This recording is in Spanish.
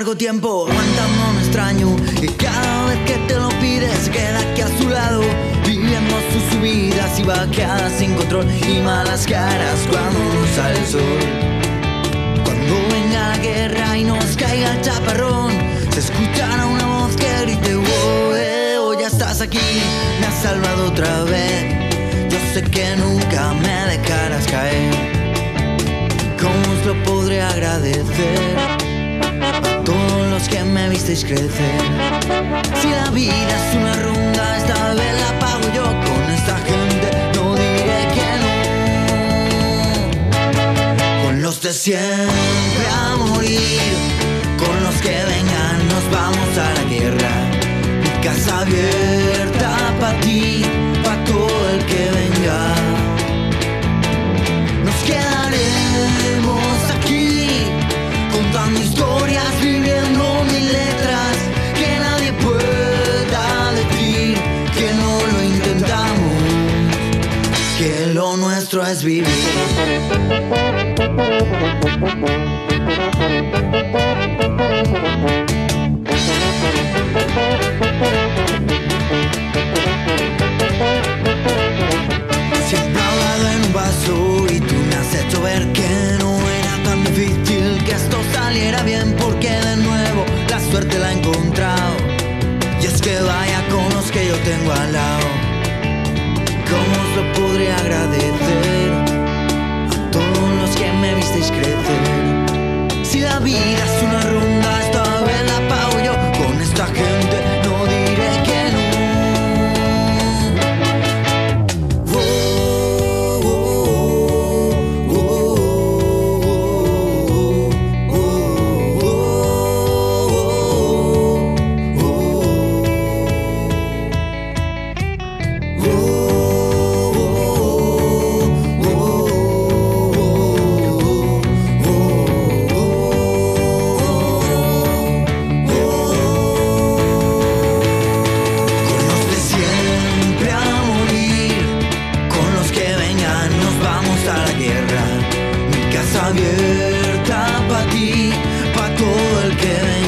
largo tiempo aguantando un extraño y cada vez que te lo pides se queda aquí a su lado, viviendo sus subidas y bajadas sin control y malas caras cuando no sale el sol. Cuando venga la guerra y nos caiga el chaparrón, se escuchará una voz que grite: oh, ya estás aquí, me has salvado otra vez. Yo sé que nunca me dejarás caer. ¿Cómo os lo podré agradecer a todos los que me visteis crecer? Si la vida es una ronda, esta vez la pago yo. Con esta gente no diré que no. Con los de siempre a morir, con los que vengan nos vamos a la guerra. Mi casa abierta pa' ti, pa' todo el que venga. Nos quedaremos aquí contando historias, viviendo mil letras, que nadie pueda decir que no lo intentamos, que lo nuestro es vivir. Siempre he hablado en un vaso y tú me has hecho ver que no era tan difícil que esto saliera bien, porque de nuevo la suerte la he encontrado. Y es que vaya con los que yo tengo al lado. ¿Cómo os lo podré agradecer a todos los que me visteis crecer? Si la vida es una ronda, esta vez la pago yo. Con esta gente no diré que no. Abierta pa' ti, pa' todo el que venga.